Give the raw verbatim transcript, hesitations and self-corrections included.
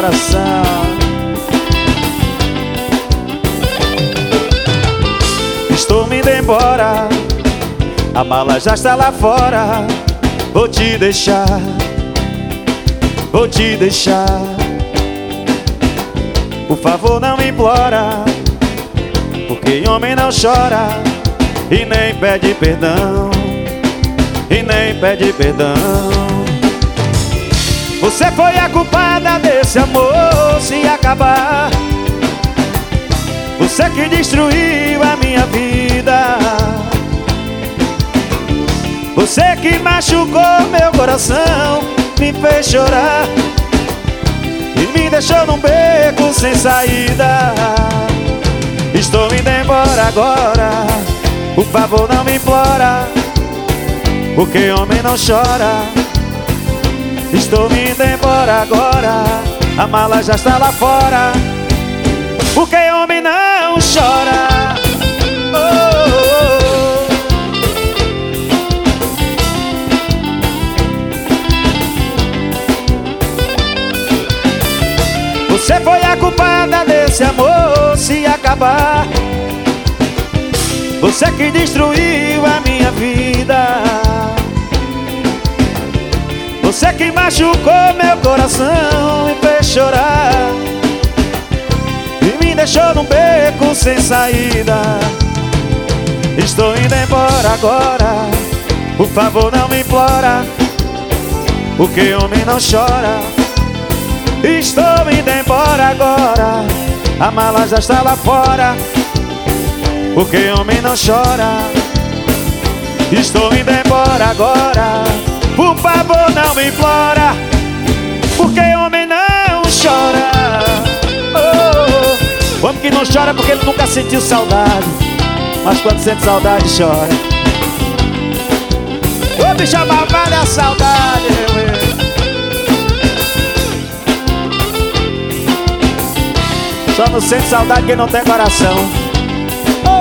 coração. Estou me indo embora, a mala já está lá fora. Vou te deixar, vou te deixar. Por favor não me implora, porque homem não chora e nem pede perdão, e nem pede perdão. Você foi a culpada desse amor se acabar. Você que destruiu a minha vida. Você que machucou meu coração, me fez chorar e me deixou num beco sem saída. Estou indo embora agora, por favor não me implora, porque homem não chora. Estou me indo embora agora, a mala já está lá fora, porque homem não chora. Oh, oh, oh. Você foi a culpada desse amor se acabar. Você que destruiu a minha vida. Você que machucou meu coração, me fez chorar e me deixou num beco sem saída. Estou indo embora agora, por favor não me implora, porque homem não chora. Estou indo embora agora, a mala já está lá fora, porque homem não chora. Estou indo embora agora, por favor não me implora, porque homem não chora. Oh, homem que não chora porque ele nunca sentiu saudade, mas quando sente saudade chora. Ô bicho malvado é a saudade, meu irmão. Só não sente saudade quem não tem coração. Oh.